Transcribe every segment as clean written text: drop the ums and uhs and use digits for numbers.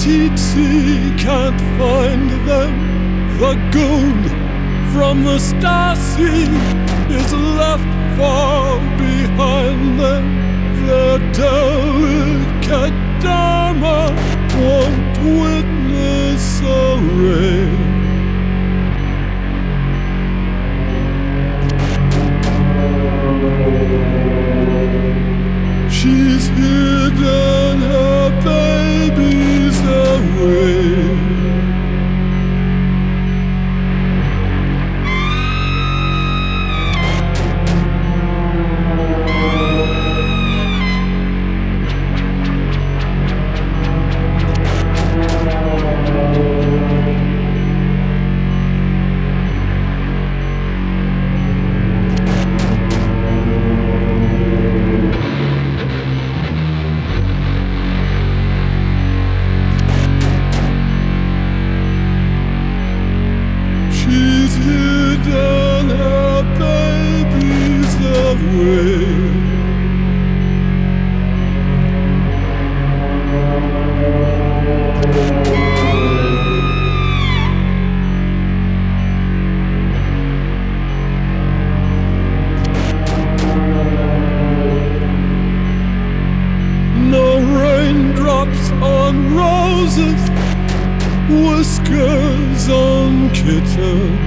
Tsetse can't find them. The goon from the Stasi is left far behind them. Their delicate Dharma won't witness a rain. She's hidden her babies away. She's hidden her babies away. No raindrops on roses, whiskers on kittens.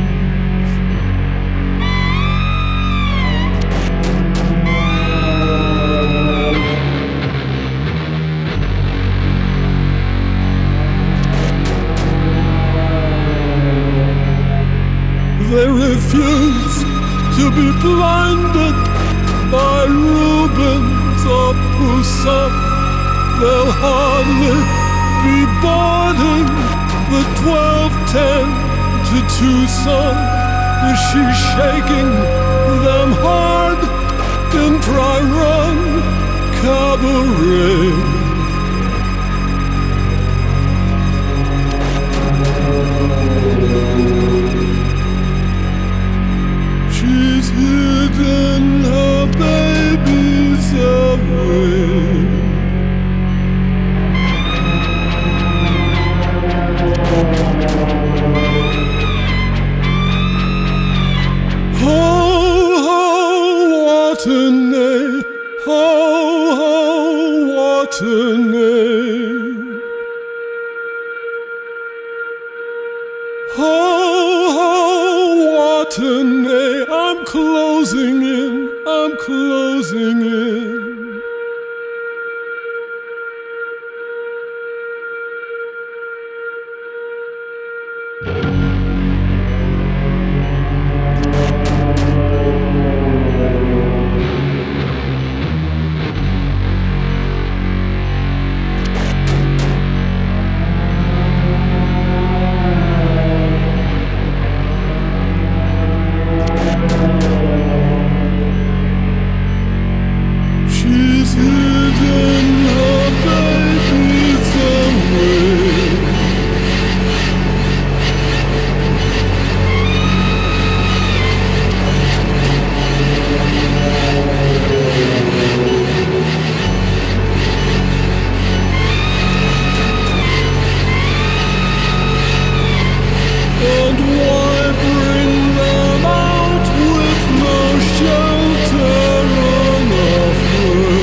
They refuse to be blinded by Rubens or Poussin. They'll hardly be boarding the 12:10 to Tucson. She's shaking them hard in dry run cabaret. She's hidden her babies away. Ho, ho, what a name! Ho, ho, what a name! Ho, ho, what a name! I'm closing in, I'm closing in. She's hidden her babies away. And why bring them out with no shelter on offer?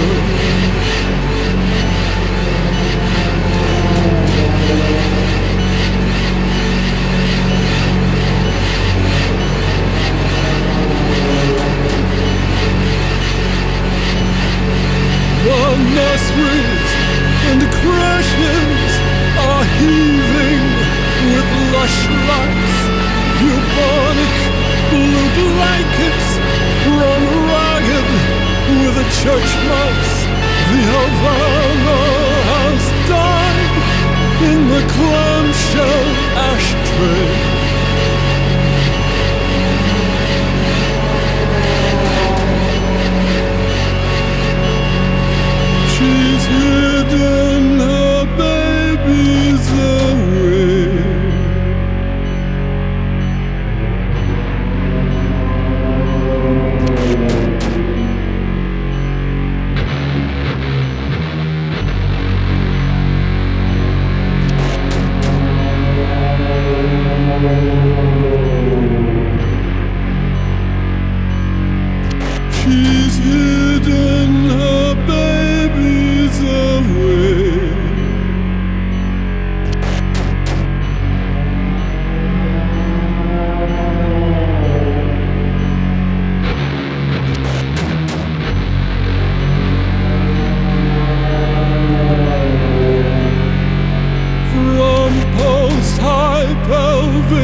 The nurseries and the creches are heaving with lush lights. Bubonic blue blankets run ragged with a church mouse. The Havana has died in the clamshell ashtray. She's hidden her babies away.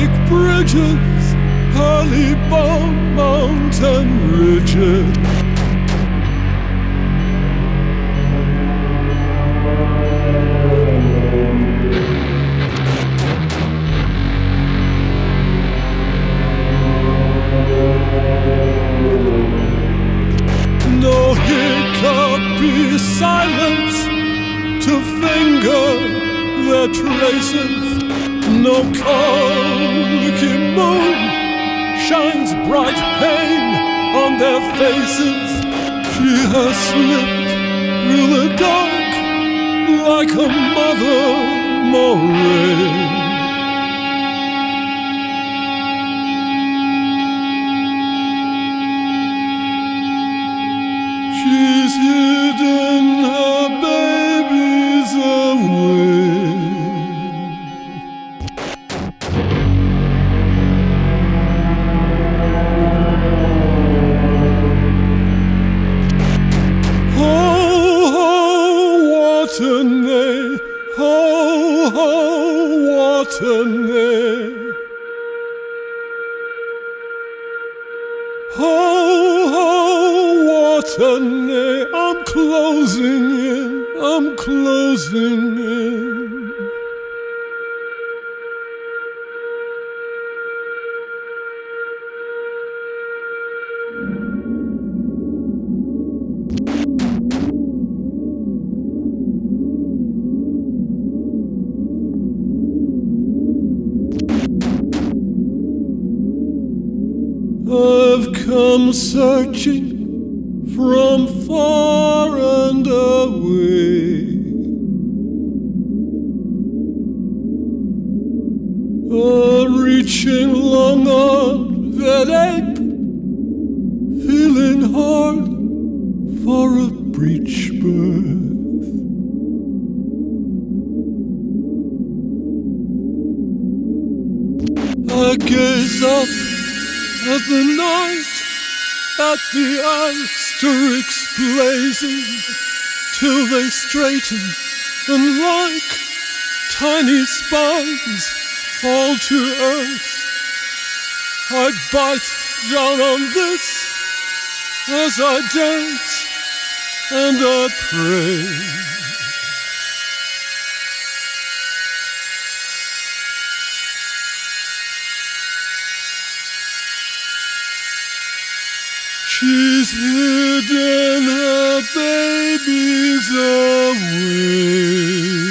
like bridges, pearly bone mountain ridges. No hiccupy silence to finger their traces. No colicky moon shines bright pain on their faces. She has slipped through the dark like a mother moraine. She's hidden her babies away. Ho, ho, what a name! Ho, ho, what a name! Ho, ho, what a name! I'm closing in, I'm closing in. I've come searching from far and away, reaching long on that ache, feeling hard for a breech birth. I gaze up at the night, at the asterisks blazing, till they straighten and like tiny spines fall to earth. I bite down on this as I dance and I pray. She's hidden her babies away.